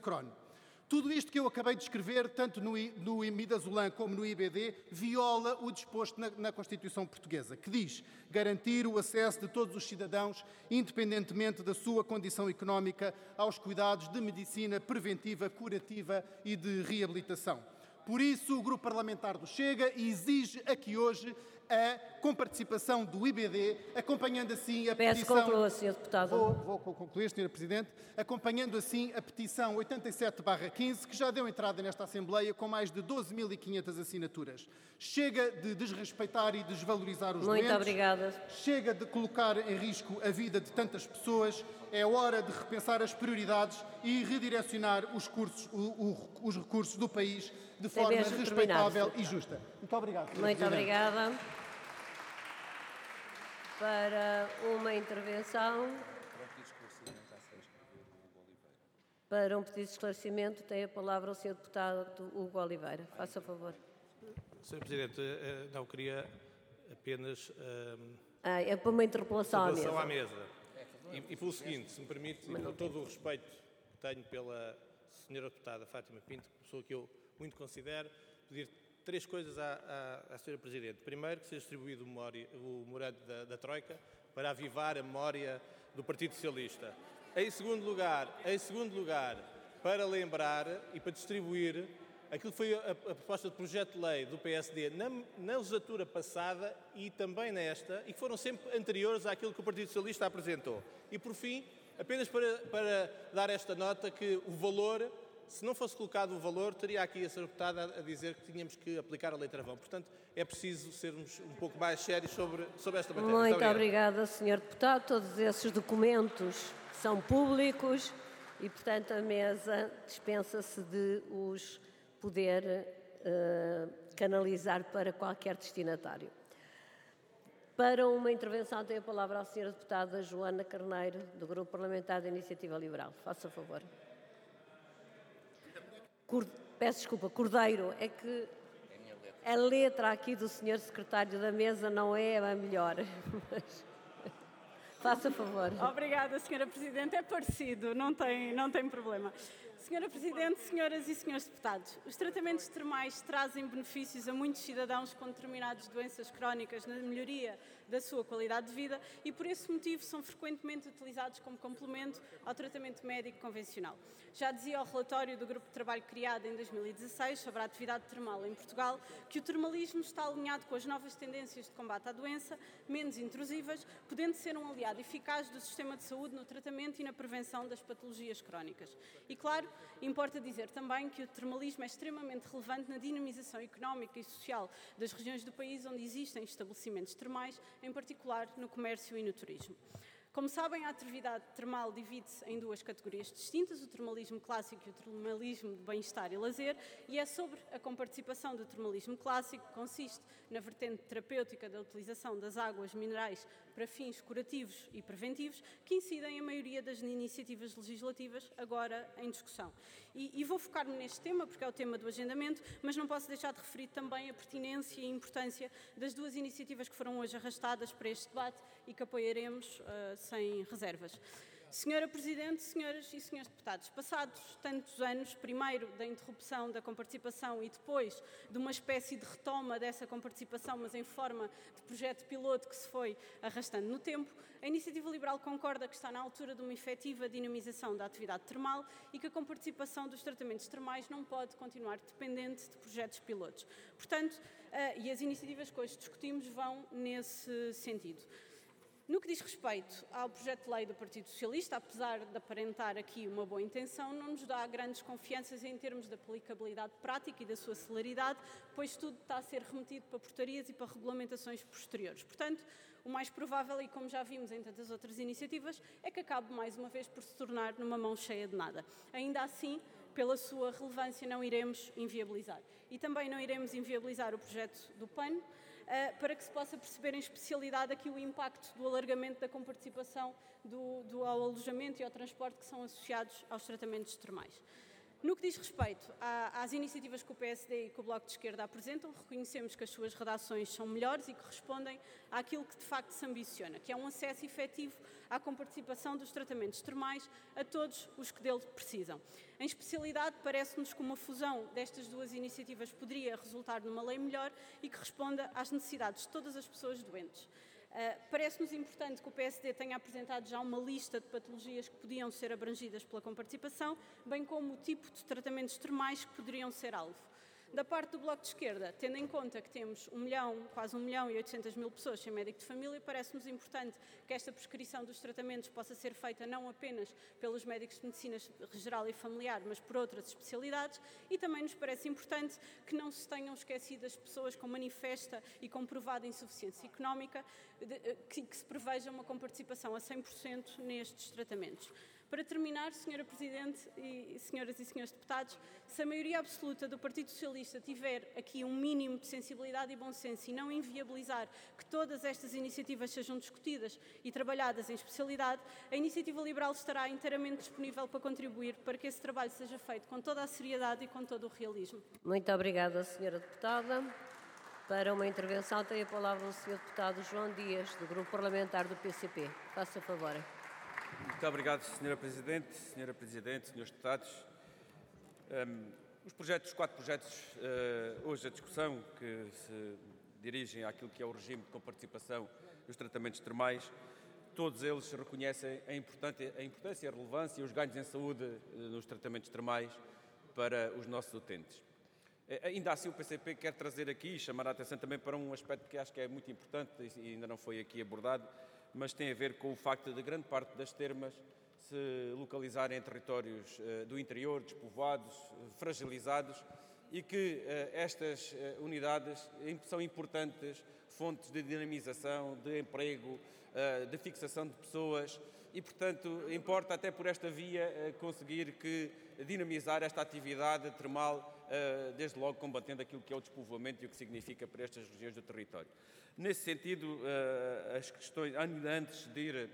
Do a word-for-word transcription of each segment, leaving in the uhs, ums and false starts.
Crohn. Tudo isto que eu acabei de escrever, tanto no, no Midazolam como no I B D, viola o disposto na, na Constituição Portuguesa, que diz garantir o acesso de todos os cidadãos, independentemente da sua condição económica, aos cuidados de medicina preventiva, curativa e de reabilitação. Por isso, o Grupo Parlamentar do Chega exige aqui hoje a comparticipação do I B D, acompanhando assim a Peço petição... conclua, senhor Deputado. Vou, vou concluir, senhora Presidente. Acompanhando assim a petição oitenta e sete barra quinze, que já deu entrada nesta Assembleia com mais de doze mil e quinhentas assinaturas. Chega de desrespeitar e desvalorizar os Muito doentes. obrigada. Chega de colocar em risco a vida de tantas pessoas. É hora de repensar as prioridades e redirecionar os, cursos, o, o, os recursos do país de Tem forma mesmo respeitável terminado, e justa. Muito obrigado, senhora Muito Presidente. obrigada. Para uma intervenção, para um pedido de esclarecimento, tem a palavra o senhor Deputado Hugo Oliveira. Faça favor. senhora Presidente, não, queria apenas... Ah, é para uma interpelação à mesa. à mesa. E, e pelo seguinte, se me permite, e com todo o respeito que tenho pela senhora Deputada Fátima Pinto, pessoa que eu muito considero, pedir três coisas à, à, à senhora Presidente. Primeiro, que seja distribuído o, memória, o memorando da, da Troika para avivar a memória do Partido Socialista. Em segundo lugar, em segundo lugar, para lembrar e para distribuir aquilo que foi a, a proposta de projeto de lei do P S D na, na legislatura passada e também nesta, e que foram sempre anteriores àquilo que o Partido Socialista apresentou. E, por fim, apenas para, para dar esta nota que o valor... Se não fosse colocado o valor, teria aqui a senhora Deputada a dizer que tínhamos que aplicar a lei travão. Portanto, é preciso sermos um pouco mais sérios sobre, sobre esta matéria. Muito, Muito obrigada, senhor Deputado. Todos esses documentos são públicos e, portanto, a mesa dispensa-se de os poder uh, canalizar para qualquer destinatário. Para uma intervenção, tem a palavra a senhora Deputada Joana Carneiro, do Grupo Parlamentar da Iniciativa Liberal. Faça favor. Peço desculpa, Cordeiro, é que a letra aqui do senhor Secretário da Mesa não é a melhor. Mas... Faça favor. Obrigada, senhora Presidente. É parecido, não tem, não tem problema. senhora Presidente, senhoras e senhores deputados, os tratamentos termais trazem benefícios a muitos cidadãos com determinadas doenças crónicas na melhoria da sua qualidade de vida e, por esse motivo, são frequentemente utilizados como complemento ao tratamento médico convencional. Já dizia o relatório do Grupo de Trabalho criado em dois mil e dezasseis sobre a atividade termal em Portugal que o termalismo está alinhado com as novas tendências de combate à doença, menos intrusivas, podendo ser um aliado eficaz do sistema de saúde no tratamento e na prevenção das patologias crónicas. E, claro, importa dizer também que o termalismo é extremamente relevante na dinamização económica e social das regiões do país onde existem estabelecimentos termais, em particular no comércio e no turismo. Como sabem, a atividade termal divide-se em duas categorias distintas, o termalismo clássico e o termalismo de bem-estar e lazer, e é sobre a comparticipação do termalismo clássico, que consiste na vertente terapêutica da utilização das águas minerais para fins curativos e preventivos, que incidem a maioria das iniciativas legislativas agora em discussão. E, e vou focar-me neste tema, porque é o tema do agendamento, mas não posso deixar de referir também a pertinência e a importância das duas iniciativas que foram hoje arrastadas para este debate e que apoiaremos uh, sem reservas. Senhora Presidente, senhoras e senhores deputados, passados tantos anos, primeiro da interrupção da comparticipação e depois de uma espécie de retoma dessa comparticipação, mas em forma de projeto piloto que se foi arrastando no tempo, a Iniciativa Liberal concorda que está na altura de uma efetiva dinamização da atividade termal e que a comparticipação dos tratamentos termais não pode continuar dependente de projetos pilotos. Portanto, e as iniciativas que hoje discutimos vão nesse sentido. No que diz respeito ao projeto de lei do Partido Socialista, apesar de aparentar aqui uma boa intenção, não nos dá grandes confianças em termos de aplicabilidade prática e da sua celeridade, pois tudo está a ser remetido para portarias e para regulamentações posteriores. Portanto, o mais provável, e como já vimos em tantas outras iniciativas, é que acabe mais uma vez por se tornar numa mão cheia de nada. Ainda assim, pela sua relevância, não iremos inviabilizar. E também não iremos inviabilizar o projeto do P A N, uh, para que se possa perceber em especialidade aqui o impacto do alargamento da comparticipação do, do, ao alojamento e ao transporte que são associados aos tratamentos termais. No que diz respeito às iniciativas que o P S D e que o Bloco de Esquerda apresentam, reconhecemos que as suas redações são melhores e que respondem àquilo que de facto se ambiciona, que é um acesso efetivo à comparticipação dos tratamentos termais a todos os que dele precisam. Em especialidade, parece-nos que uma fusão destas duas iniciativas poderia resultar numa lei melhor e que responda às necessidades de todas as pessoas doentes. Uh, Parece-nos importante que o P S D tenha apresentado já uma lista de patologias que podiam ser abrangidas pela comparticipação, bem como o tipo de tratamentos termais que poderiam ser alvo. Da parte do Bloco de Esquerda, tendo em conta que temos um milhão, quase um milhão e oitocentas mil pessoas sem médico de família, parece-nos importante que esta prescrição dos tratamentos possa ser feita não apenas pelos médicos de medicina geral e familiar, mas por outras especialidades, e também nos parece importante que não se tenham esquecido as pessoas com manifesta e comprovada insuficiência económica, que, que se preveja uma comparticipação a cem por cento nestes tratamentos. Para terminar, senhora Presidente e senhoras e senhores deputados, se a maioria absoluta do Partido Socialista tiver aqui um mínimo de sensibilidade e bom senso e não inviabilizar que todas estas iniciativas sejam discutidas e trabalhadas em especialidade, a Iniciativa Liberal estará inteiramente disponível para contribuir para que esse trabalho seja feito com toda a seriedade e com todo o realismo. Muito obrigada, senhora Deputada. Para uma intervenção tem a palavra o senhor Deputado João Dias, do Grupo Parlamentar do P C P. Faça favor. Muito obrigado, senhora Presidente, senhora Presidente, senhores Deputados. Um, os projetos, os quatro projetos, uh, hoje a discussão, que se dirigem àquilo que é o regime de comparticipação dos tratamentos termais, todos eles reconhecem a importância, a importância e a relevância e os ganhos em saúde uh, nos tratamentos termais para os nossos utentes. Uh, ainda assim, o P C P quer trazer aqui e chamar a atenção também para um aspecto que acho que é muito importante e ainda não foi aqui abordado, mas tem a ver com o facto de grande parte das termas se localizarem em territórios uh, do interior, despovoados, uh, fragilizados, e que uh, estas uh, unidades são importantes fontes de dinamização, de emprego, uh, de fixação de pessoas e, portanto, importa até por esta via uh, conseguir que dinamizar esta atividade termal, uh, desde logo combatendo aquilo que é o despovoamento e o que significa para estas regiões do território. Nesse sentido, as questões, ainda antes de ir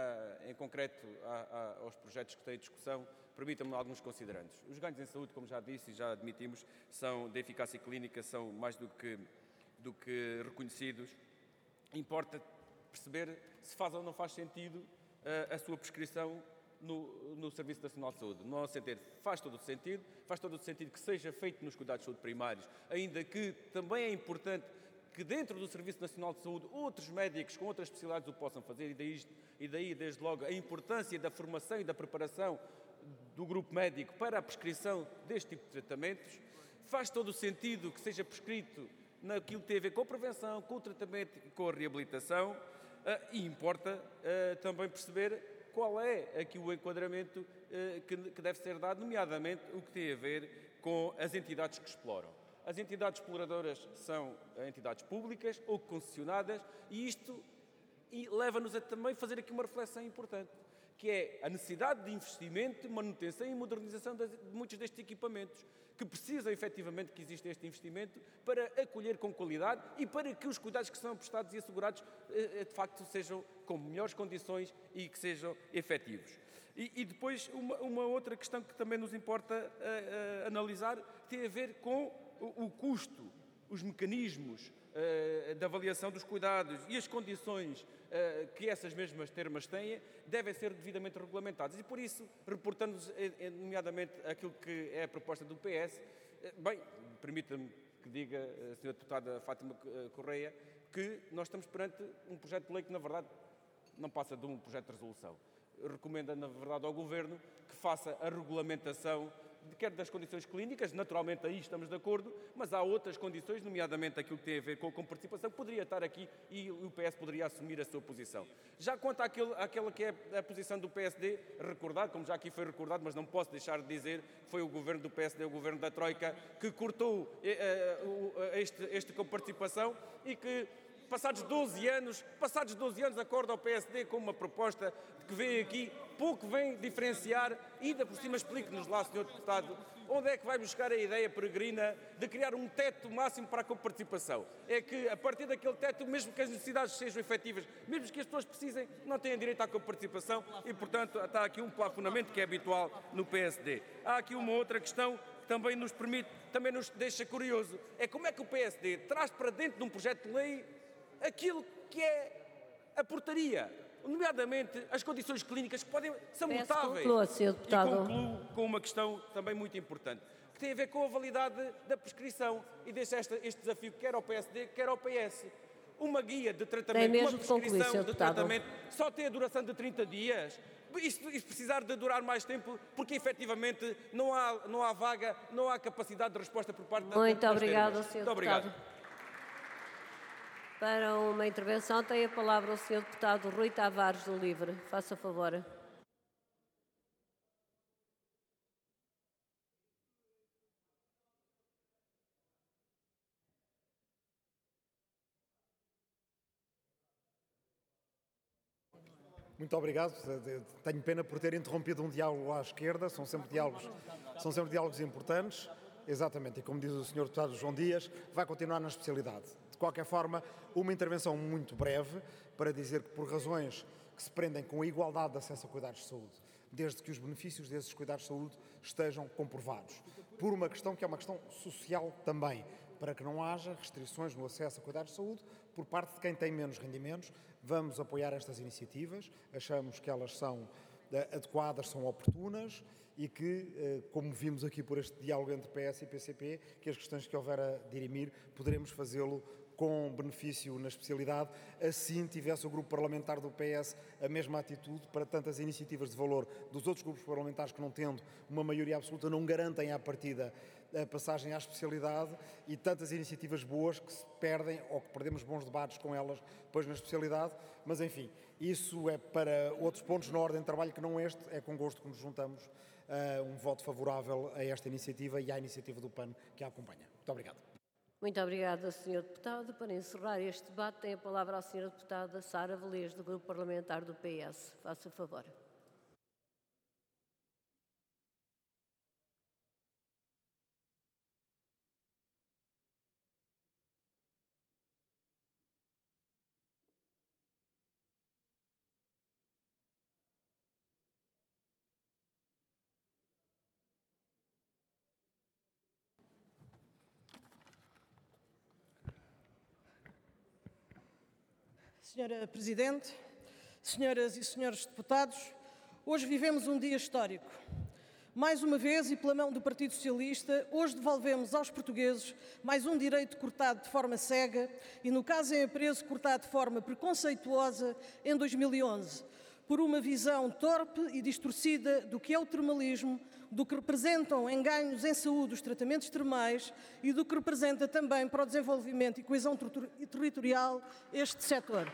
em concreto aos projetos que têm discussão, permitam-me alguns considerandos. Os ganhos em saúde, como já disse e já admitimos, são de eficácia clínica, são mais do que, do que reconhecidos. Importa perceber se faz ou não faz sentido a sua prescrição no, no Serviço Nacional de Saúde. No nosso entender, faz todo o sentido, faz todo o sentido que seja feito nos cuidados de saúde primários, ainda que também é importante que dentro do Serviço Nacional de Saúde outros médicos com outras especialidades o possam fazer e daí, e daí, desde logo, a importância da formação e da preparação do grupo médico para a prescrição deste tipo de tratamentos. Faz todo o sentido que seja prescrito naquilo que tem a ver com a prevenção, com o tratamento e com a reabilitação e importa também perceber qual é aqui o enquadramento que deve ser dado, nomeadamente o que tem a ver com as entidades que exploram. As entidades exploradoras são entidades públicas ou concessionadas e isto leva-nos a também fazer aqui uma reflexão importante, que é a necessidade de investimento, manutenção e modernização de muitos destes equipamentos, que precisam efetivamente que exista este investimento para acolher com qualidade e para que os cuidados que são prestados e assegurados de facto sejam com melhores condições e que sejam efetivos. E, e depois uma, uma outra questão que também nos importa uh, uh, analisar tem a ver com o custo, os mecanismos uh, de avaliação dos cuidados e as condições uh, que essas mesmas termas têm devem ser devidamente regulamentadas. E por isso, reportando-nos nomeadamente aquilo que é a proposta do P S, uh, bem, permita-me que diga, a senhora Deputada Fátima Correia, que nós estamos perante um projeto de lei que, na verdade, não passa de um projeto de resolução. Recomenda, na verdade, ao Governo que faça a regulamentação quer das condições clínicas, naturalmente aí estamos de acordo, mas há outras condições, nomeadamente aquilo que tem a ver com a comparticipação, que poderia estar aqui e o P S poderia assumir a sua posição. Já quanto àquele, àquela que é a posição do P S D, recordado, como já aqui foi recordado, mas não posso deixar de dizer, foi o governo do P S D, o governo da Troika, que cortou uh, uh, este, este comparticipação e que passados doze anos, passados doze anos acorda o P S D com uma proposta que vem aqui, pouco vem diferenciar, e ainda por cima explique-nos lá, senhor Deputado, onde é que vai buscar a ideia peregrina de criar um teto máximo para a coparticipação? É que, a partir daquele teto, mesmo que as necessidades sejam efetivas, mesmo que as pessoas precisem, não têm direito à coparticipação e, portanto, está aqui um plafonamento que é habitual no P S D. Há aqui uma outra questão que também nos permite, também nos deixa curioso, é como é que o P S D traz para dentro de um projeto de lei aquilo que é a portaria, nomeadamente as condições clínicas que podem, são Peço mutáveis. conclua, senhor Deputado. E concluo com uma questão também muito importante, que tem a ver com a validade da prescrição, e deixa esta, este desafio quer ao P S D, quer ao P S. Uma guia de tratamento, mesmo uma de concluir, prescrição senhor de Deputado. tratamento, só tem a duração de trinta dias. Isto, isto precisar de durar mais tempo, porque efetivamente não há, não há vaga, não há capacidade de resposta por parte da Muito das obrigado, termas. senhor Muito obrigado. Deputado. Para uma intervenção tem a palavra o senhor Deputado Rui Tavares do Livre. Faça favor. Muito obrigado. Tenho pena por ter interrompido um diálogo à esquerda. São sempre diálogos, são sempre diálogos importantes. Exatamente. E como diz o senhor Deputado João Dias, vai continuar na especialidade. De qualquer forma, uma intervenção muito breve para dizer que, por razões que se prendem com a igualdade de acesso a cuidados de saúde, desde que os benefícios desses cuidados de saúde estejam comprovados, por uma questão que é uma questão social também, para que não haja restrições no acesso a cuidados de saúde por parte de quem tem menos rendimentos, vamos apoiar estas iniciativas, achamos que elas são adequadas, são oportunas e que, como vimos aqui por este diálogo entre P S e P C P, que as questões que houver a dirimir, poderemos fazê-lo com benefício na especialidade, assim tivesse o grupo parlamentar do P S a mesma atitude para tantas iniciativas de valor dos outros grupos parlamentares que, não tendo uma maioria absoluta, não garantem à partida a passagem à especialidade, e tantas iniciativas boas que se perdem ou que perdemos bons debates com elas depois na especialidade, mas enfim, isso é para outros pontos na ordem de trabalho que não este, é com gosto que nos juntamos a um voto favorável a esta iniciativa e à iniciativa do P A N que a acompanha. Muito obrigado. Muito obrigada, senhor Deputado. Para encerrar este debate, tem a palavra a senhora Deputada Sara Velez, do Grupo Parlamentar do P S. Faça favor. Senhora Presidente, senhoras e senhores deputados, hoje vivemos um dia histórico. Mais uma vez, e pela mão do Partido Socialista, hoje devolvemos aos portugueses mais um direito cortado de forma cega e, no caso em apreço, cortado de forma preconceituosa em dois mil e onze, por uma visão torpe e distorcida do que é o termalismo, do que representam em ganhos em saúde os tratamentos termais e do que representa também para o desenvolvimento e coesão territorial este setor.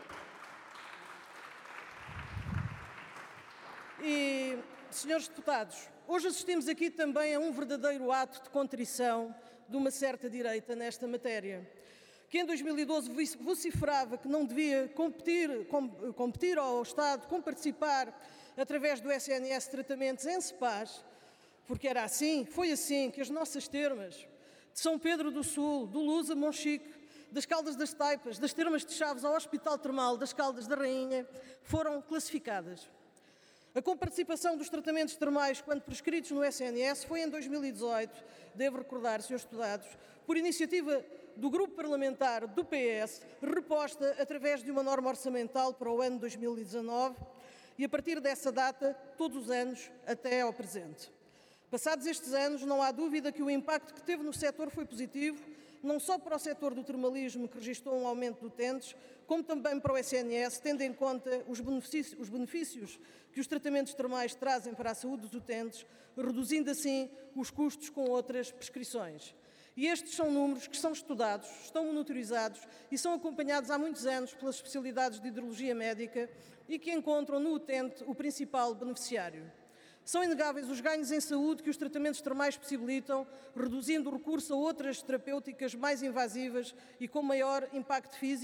E, senhores deputados, hoje assistimos aqui também a um verdadeiro ato de contrição de uma certa direita nesta matéria, que em dois mil e doze vociferava que não devia competir, com, competir ao Estado, com participar através do S N S tratamentos em S P A S, porque era assim, foi assim que as nossas termas de São Pedro do Sul, do Luz a Monchique, das Caldas das Taipas, das termas de Chaves ao Hospital Termal das Caldas da Rainha, foram classificadas. A comparticipação dos tratamentos termais, quando prescritos no S N S, foi em dois mil e dezoito, devo recordar, senhores deputados, por iniciativa do Grupo Parlamentar do P S, reposta através de uma norma orçamental para o ano dois mil e dezanove, e a partir dessa data, todos os anos, até ao presente. Passados estes anos, não há dúvida que o impacto que teve no setor foi positivo, não só para o setor do termalismo, que registrou um aumento de utentes, como também para o S N S, tendo em conta os benefícios, os benefícios que os tratamentos termais trazem para a saúde dos utentes, reduzindo assim os custos com outras prescrições. E estes são números que são estudados, estão monitorizados e são acompanhados há muitos anos pelas especialidades de hidrologia médica e que encontram no utente o principal beneficiário. São inegáveis os ganhos em saúde que os tratamentos termais possibilitam, reduzindo o recurso a outras terapêuticas mais invasivas e com maior impacto físico,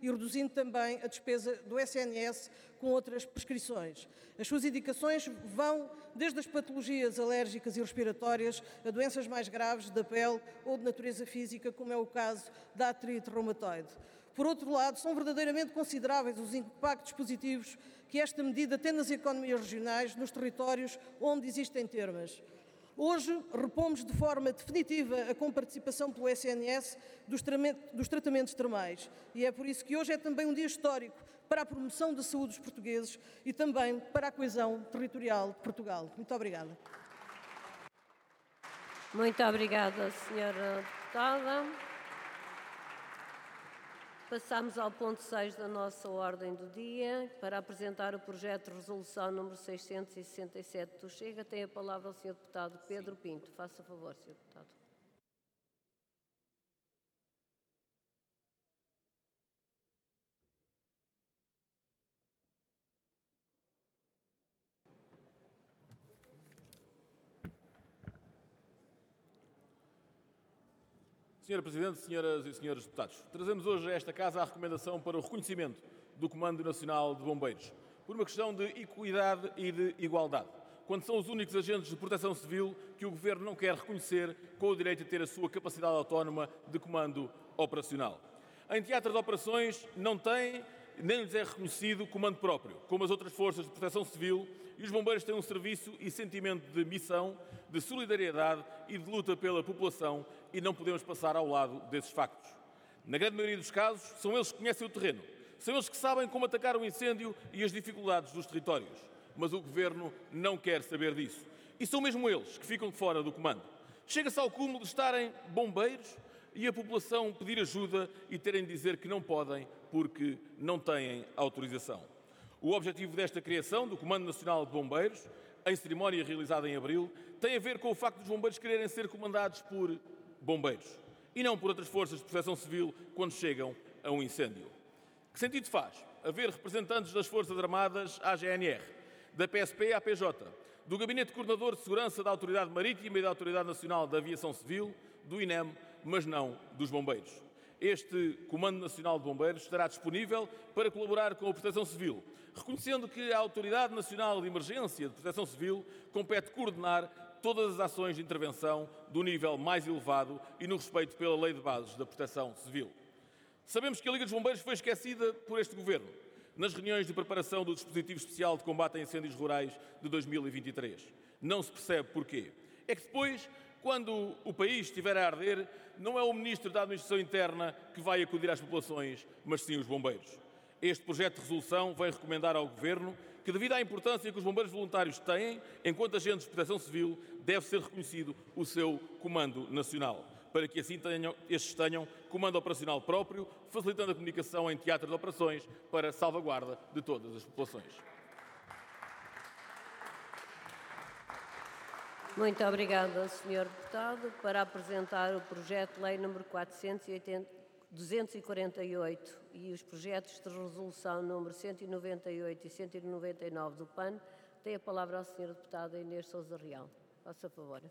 e reduzindo também a despesa do S N S com outras prescrições. As suas indicações vão desde as patologias alérgicas e respiratórias a doenças mais graves da pele ou de natureza física, como é o caso da artrite reumatoide. Por outro lado, são verdadeiramente consideráveis os impactos positivos que esta medida tem nas economias regionais, nos territórios onde existem termas. Hoje, repomos de forma definitiva a comparticipação pelo S N S dos tratamentos termais e é por isso que hoje é também um dia histórico para a promoção da saúde dos portugueses e também para a coesão territorial de Portugal. Muito obrigada. Muito obrigada, senhora Deputada. Passamos ao ponto seis da nossa ordem do dia, para apresentar o projeto de resolução número seiscentos e sessenta e sete do Chega. Tem a palavra o senhor Deputado Pedro Pinto. Faça favor, senhor Deputado. senhora Presidente, senhoras e senhores deputados, trazemos hoje a esta Casa a recomendação para o reconhecimento do Comando Nacional de Bombeiros, por uma questão de equidade e de igualdade, quando são os únicos agentes de proteção civil que o Governo não quer reconhecer com o direito a ter a sua capacidade autónoma de comando operacional. Em teatro de operações não tem, nem lhes é reconhecido comando próprio, como as outras forças de proteção civil, e os bombeiros têm um serviço e sentimento de missão, de solidariedade e de luta pela população, e não podemos passar ao lado desses factos. Na grande maioria dos casos, são eles que conhecem o terreno, são eles que sabem como atacar o incêndio e as dificuldades dos territórios, mas o Governo não quer saber disso. E são mesmo eles que ficam de fora do comando. Chega-se ao cúmulo de estarem bombeiros e a população pedir ajuda e terem de dizer que não podem porque não têm autorização. O objetivo desta criação do Comando Nacional de Bombeiros, em cerimónia realizada em abril, tem a ver com o facto dos bombeiros quererem ser comandados por bombeiros e não por outras forças de proteção civil quando chegam a um incêndio. Que sentido faz haver representantes das Forças Armadas à G N R, da P S P à P J, do Gabinete Coordenador de Segurança da Autoridade Marítima e da Autoridade Nacional da Aviação Civil, do I N E M, mas não dos bombeiros? Este Comando Nacional de Bombeiros estará disponível para colaborar com a Proteção Civil, reconhecendo que a Autoridade Nacional de Emergência de Proteção Civil compete coordenar todas as ações de intervenção do nível mais elevado e no respeito pela Lei de Bases da Proteção Civil. Sabemos que a Liga dos Bombeiros foi esquecida por este Governo nas reuniões de preparação do Dispositivo Especial de Combate a Incêndios Rurais de dois mil e vinte e três. Não se percebe porquê. É que depois, quando o país estiver a arder, não é o Ministro da Administração Interna que vai acudir às populações, mas sim os bombeiros. Este projeto de resolução vem recomendar ao Governo que, devido à importância que os bombeiros voluntários têm, enquanto agentes de proteção civil, deve ser reconhecido o seu Comando Nacional, para que assim tenham, estes tenham comando operacional próprio, facilitando a comunicação em teatro de operações para a salvaguarda de todas as populações. Muito obrigada, senhor Deputado. Para apresentar o projeto de lei número quatrocentos e oitenta, duzentos e quarenta e oito e os projetos de resolução número cento e noventa e oito e cento e noventa e nove do P A N, tem a palavra a senhora Deputada Inês Sousa Real. Faça favor.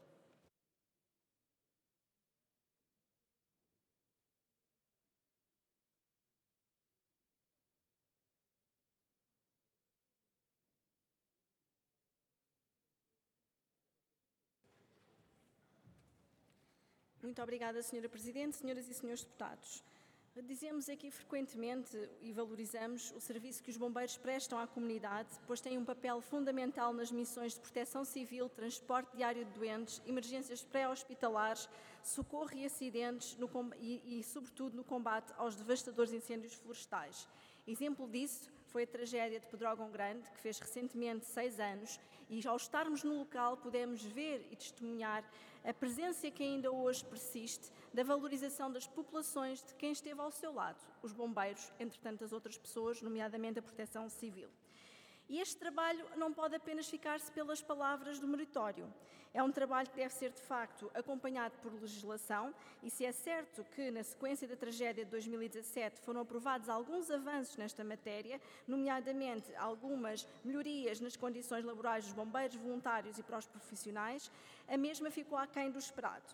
Muito obrigada, senhora Presidente, senhoras e senhores deputados. Dizemos aqui frequentemente e valorizamos o serviço que os bombeiros prestam à comunidade, pois têm um papel fundamental nas missões de proteção civil, transporte diário de doentes, emergências pré-hospitalares, socorro e acidentes no, e, e, sobretudo, no combate aos devastadores incêndios florestais. Exemplo disso foi a tragédia de Pedrógão Grande, que fez recentemente seis anos, e ao estarmos no local pudemos ver e testemunhar a presença que ainda hoje persiste da valorização das populações de quem esteve ao seu lado, os bombeiros, entre tantas outras pessoas, nomeadamente a Proteção Civil. E este trabalho não pode apenas ficar-se pelas palavras do meritório. É um trabalho que deve ser, de facto, acompanhado por legislação, e se é certo que, na sequência da tragédia de dois mil e dezassete, foram aprovados alguns avanços nesta matéria, nomeadamente algumas melhorias nas condições laborais dos bombeiros voluntários e para os profissionais, a mesma ficou aquém do esperado.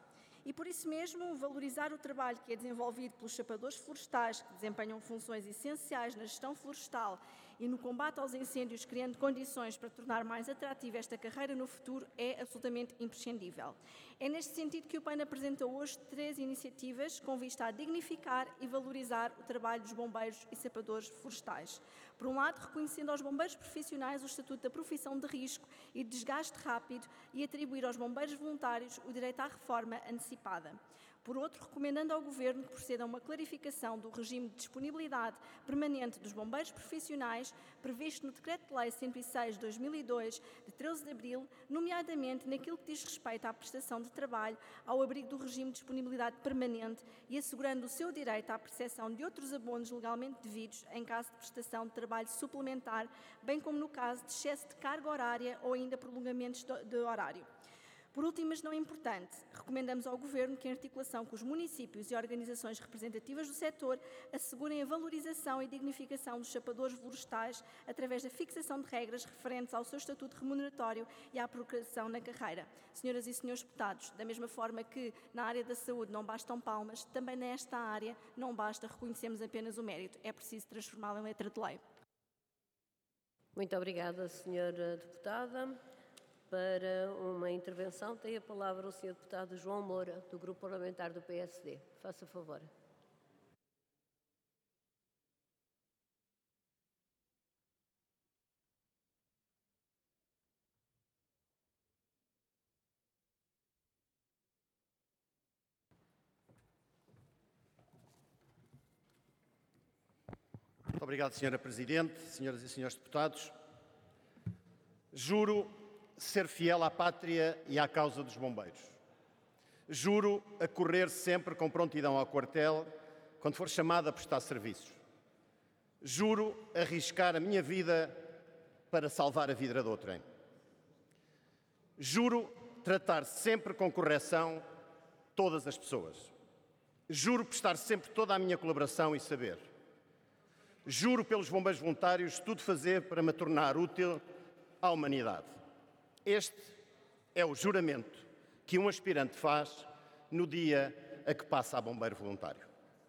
E por isso mesmo, valorizar o trabalho que é desenvolvido pelos chapadores florestais, que desempenham funções essenciais na gestão florestal e no combate aos incêndios, criando condições para tornar mais atrativa esta carreira no futuro, é absolutamente imprescindível. É neste sentido que o P A N apresentou hoje três iniciativas com vista a dignificar e valorizar o trabalho dos bombeiros e sapadores florestais. Por um lado, reconhecendo aos bombeiros profissionais o estatuto da profissão de risco e de desgaste rápido e atribuir aos bombeiros voluntários o direito à reforma antecipada. Por outro, recomendando ao Governo que proceda a uma clarificação do regime de disponibilidade permanente dos bombeiros profissionais previsto no Decreto-Lei cento e seis de dois mil e dois, de treze de abril, nomeadamente naquilo que diz respeito à prestação de trabalho ao abrigo do regime de disponibilidade permanente e assegurando o seu direito à percepção de outros abonos legalmente devidos em caso de prestação de trabalho suplementar, bem como no caso de excesso de carga horária ou ainda prolongamentos de horário. Por último, mas não importante, recomendamos ao Governo que, em articulação com os municípios e organizações representativas do setor, assegurem a valorização e dignificação dos chapadores florestais através da fixação de regras referentes ao seu estatuto remuneratório e à progressão na carreira. Senhoras e senhores deputados, da mesma forma que na área da saúde não bastam palmas, também nesta área não basta reconhecermos apenas o mérito, é preciso transformá-lo em letra de lei. Muito obrigada, senhora deputada. Para uma intervenção, tem a palavra o senhor deputado João Moura, do Grupo Parlamentar do P S D. Faça favor. Muito obrigado, senhora Presidente, senhoras e senhores deputados. Juro ser fiel à pátria e à causa dos bombeiros. Juro a correr sempre com prontidão ao quartel quando for chamado a prestar serviços. Juro arriscar a minha vida para salvar a vida de outrem. Juro tratar sempre com correção todas as pessoas. Juro prestar sempre toda a minha colaboração e saber. Juro pelos bombeiros voluntários tudo fazer para me tornar útil à humanidade. Este é o juramento que um aspirante faz no dia a que passa a bombeiro voluntário.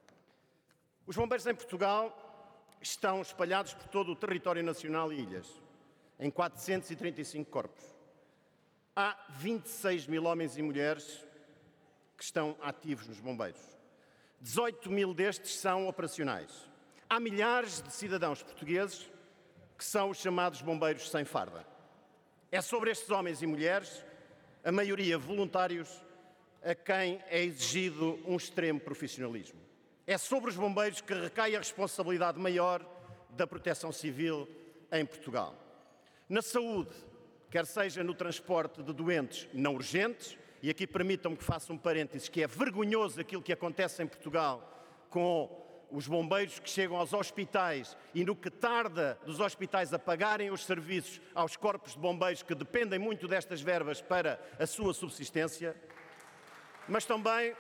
Os bombeiros em Portugal estão espalhados por todo o território nacional e ilhas, em quatrocentos e trinta e cinco corpos. Há vinte e seis mil homens e mulheres que estão ativos nos bombeiros. dezoito mil destes são operacionais. Há milhares de cidadãos portugueses que são os chamados bombeiros sem farda. É sobre estes homens e mulheres, a maioria voluntários, a quem é exigido um extremo profissionalismo. É sobre os bombeiros que recai a responsabilidade maior da proteção civil em Portugal. Na saúde, quer seja no transporte de doentes não urgentes, e aqui permitam-me que faça um parênteses, que é vergonhoso aquilo que acontece em Portugal com os bombeiros que chegam aos hospitais e no que tarda dos hospitais a pagarem os serviços aos corpos de bombeiros que dependem muito destas verbas para a sua subsistência, mas também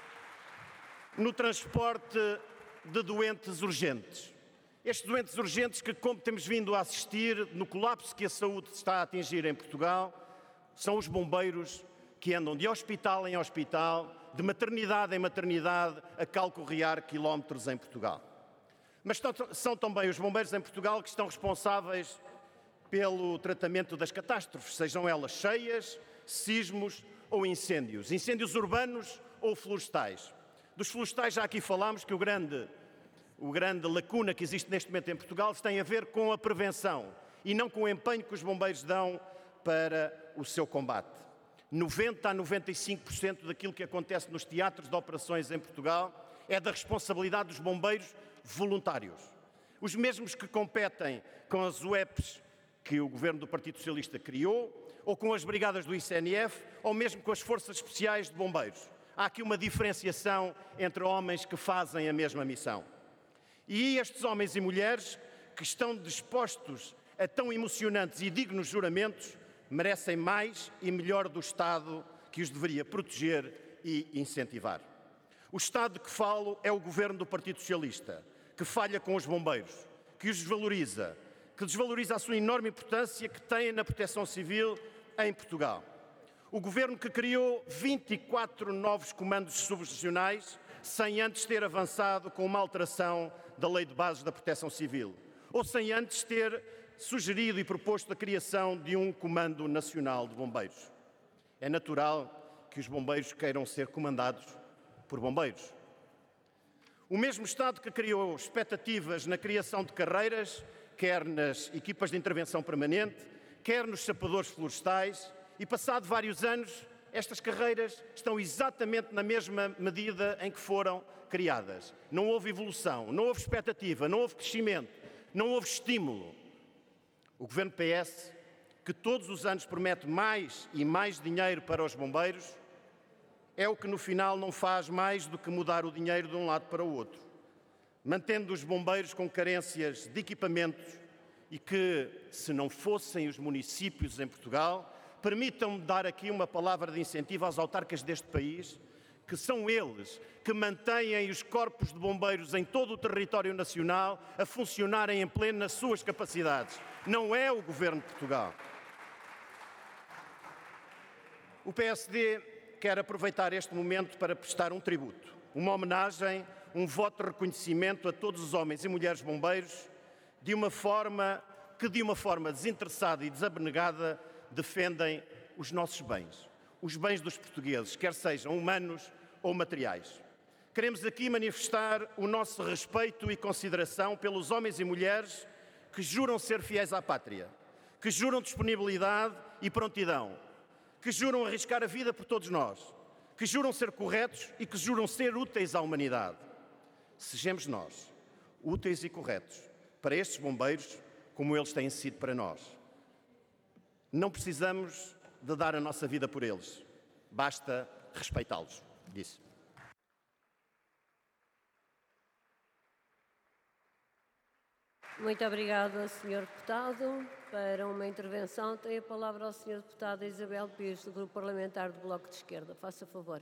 no transporte de doentes urgentes. Estes doentes urgentes que, como temos vindo a assistir no colapso que a saúde está a atingir em Portugal, são os bombeiros que andam de hospital em hospital, de maternidade em maternidade, a calcorrear quilómetros em Portugal. Mas são também os bombeiros em Portugal que estão responsáveis pelo tratamento das catástrofes, sejam elas cheias, sismos ou incêndios, incêndios urbanos ou florestais. Dos florestais já aqui falámos que o grande, o grande lacuna que existe neste momento em Portugal tem a ver com a prevenção e não com o empenho que os bombeiros dão para o seu combate. noventa a noventa e cinco por cento daquilo que acontece nos teatros de operações em Portugal é da responsabilidade dos bombeiros voluntários. Os mesmos que competem com as U E Ps que o governo do Partido Socialista criou, ou com as brigadas do I C N F, ou mesmo com as forças especiais de bombeiros. Há aqui uma diferenciação entre homens que fazem a mesma missão. E estes homens e mulheres que estão dispostos a tão emocionantes e dignos juramentos merecem mais e melhor do Estado que os deveria proteger e incentivar. O Estado de que falo é o governo do Partido Socialista, que falha com os bombeiros, que os desvaloriza, que desvaloriza a sua enorme importância que têm na proteção civil em Portugal. O governo que criou vinte e quatro novos comandos subregionais sem antes ter avançado com uma alteração da Lei de Bases da Proteção Civil, ou sem antes ter sugerido e proposto a criação de um Comando Nacional de Bombeiros. É natural que os bombeiros queiram ser comandados por bombeiros. O mesmo Estado que criou expectativas na criação de carreiras, quer nas equipas de intervenção permanente, quer nos sapadores florestais, e passado vários anos, estas carreiras estão exatamente na mesma medida em que foram criadas. Não houve evolução, não houve expectativa, não houve crescimento, não houve estímulo. O governo P S, que todos os anos promete mais e mais dinheiro para os bombeiros, é o que no final não faz mais do que mudar o dinheiro de um lado para o outro, mantendo os bombeiros com carências de equipamentos e que, se não fossem os municípios em Portugal, permitam-me dar aqui uma palavra de incentivo aos autarcas deste país, que são eles que mantêm os corpos de bombeiros em todo o território nacional a funcionarem em pleno nas suas capacidades. Não é o Governo de Portugal. O P S D quer aproveitar este momento para prestar um tributo, uma homenagem, um voto de reconhecimento a todos os homens e mulheres bombeiros, de uma forma que, de uma forma desinteressada e desabnegada, defendem os nossos bens, os bens dos portugueses, quer sejam humanos ou materiais. Queremos aqui manifestar o nosso respeito e consideração pelos homens e mulheres que juram ser fiéis à pátria, que juram disponibilidade e prontidão, que juram arriscar a vida por todos nós, que juram ser corretos e que juram ser úteis à humanidade. Sejamos nós úteis e corretos para estes bombeiros como eles têm sido para nós. Não precisamos de dar a nossa vida por eles, basta respeitá-los, disse. Muito obrigada, senhor Deputado. Para uma intervenção, tem a palavra ao senhor Deputado Isabel Pires, do Grupo Parlamentar do Bloco de Esquerda. Faça favor.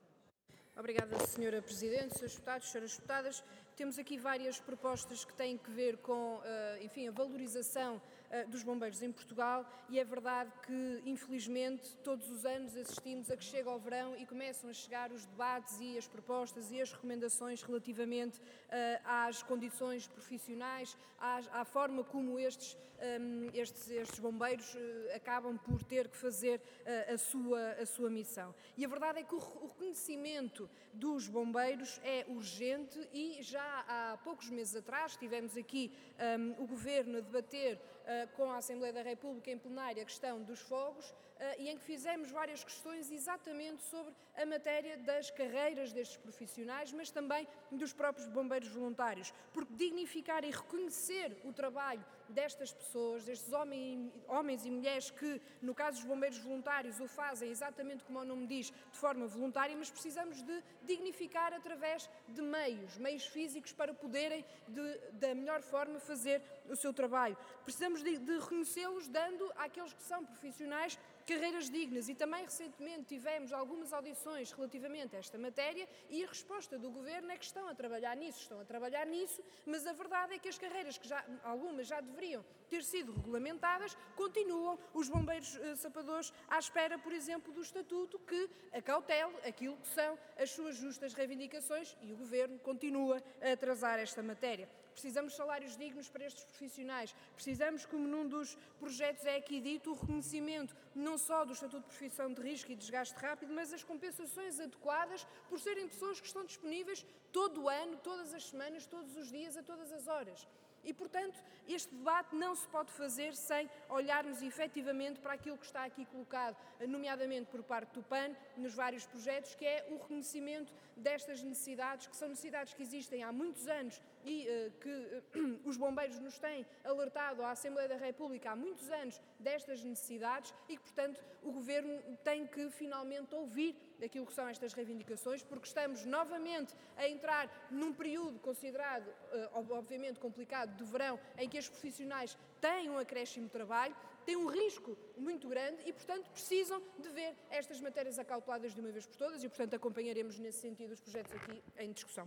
Obrigada, senhora Presidente, senhores Deputados, senhoras Deputadas. Temos aqui várias propostas que têm que ver com, enfim, a valorização dos bombeiros em Portugal, e é verdade que, infelizmente, todos os anos assistimos a que chega ao verão e começam a chegar os debates e as propostas e as recomendações relativamente uh, às condições profissionais, às, à forma como estes, um, estes, estes bombeiros uh, acabam por ter que fazer uh, a, sua, a sua missão. E a verdade é que o, o reconhecimento dos bombeiros é urgente, e já há poucos meses atrás tivemos aqui um, o Governo a debater uh, com a Assembleia da República em plenária a questão dos fogos, e em que fizemos várias questões exatamente sobre a matéria das carreiras destes profissionais, mas também dos próprios bombeiros voluntários, porque dignificar e reconhecer o trabalho destas pessoas, destes homens e mulheres que, no caso dos bombeiros voluntários, o fazem exatamente como o nome diz, de forma voluntária, mas precisamos de dignificar através de meios, meios físicos, para poderem, de, da melhor forma, fazer o seu trabalho. Precisamos de, de reconhecê-los, dando àqueles que são profissionais carreiras dignas, e também recentemente tivemos algumas audições relativamente a esta matéria, e a resposta do Governo é que estão a trabalhar nisso, estão a trabalhar nisso, mas a verdade é que as carreiras, que já, algumas já deveriam ter sido regulamentadas, continuam os bombeiros eh, sapadores à espera, por exemplo, do Estatuto, que acautele aquilo que são as suas justas reivindicações, e o Governo continua a atrasar esta matéria. Precisamos de salários dignos para estes profissionais. Precisamos, como num dos projetos é aqui dito, o reconhecimento não só do Estatuto de Profissão de Risco e Desgaste Rápido, mas as compensações adequadas por serem pessoas que estão disponíveis todo o ano, todas as semanas, todos os dias, a todas as horas. E, portanto, este debate não se pode fazer sem olharmos efetivamente para aquilo que está aqui colocado, nomeadamente por parte do P A N, nos vários projetos, que é o reconhecimento destas necessidades, que são necessidades que existem há muitos anos e uh, que uh, os bombeiros nos têm alertado à Assembleia da República há muitos anos destas necessidades, e que, portanto, o Governo tem que finalmente ouvir aquilo que são estas reivindicações, porque estamos novamente a entrar num período considerado, uh, obviamente, complicado, de verão, em que os profissionais têm um acréscimo de trabalho, têm um risco muito grande e, portanto, precisam de ver estas matérias acauteladas de uma vez por todas, e, portanto, acompanharemos nesse sentido os projetos aqui em discussão.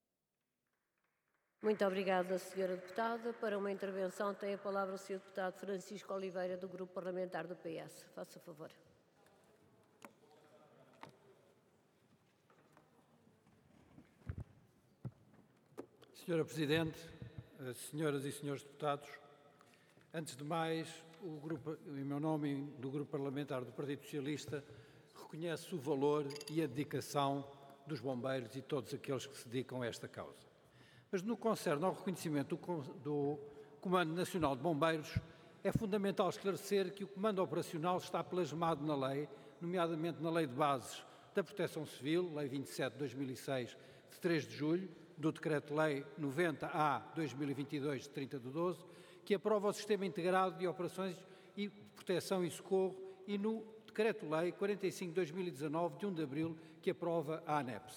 Muito obrigada, senhora Deputada. Para uma intervenção tem a palavra o senhor Deputado Francisco Oliveira, do Grupo Parlamentar do P S. Faça favor. senhora Presidente, senhoras e senhores deputados, antes de mais, o grupo, em meu nome e do Grupo Parlamentar do Partido Socialista, reconhece o valor e a dedicação dos bombeiros e todos aqueles que se dedicam a esta causa. Mas no que concerne ao reconhecimento do, do Comando Nacional de Bombeiros, é fundamental esclarecer que o Comando Operacional está plasmado na lei, nomeadamente na Lei de Bases da Proteção Civil, Lei vinte e sete de dois mil e seis, de três de julho, do Decreto-Lei noventa A dois mil e vinte e dois, de trinta de doze, que aprova o Sistema Integrado de Operações e Proteção e Socorro, e no Decreto-Lei quarenta e cinco de dois mil e dezanove, de um de abril, que aprova a ANEPS.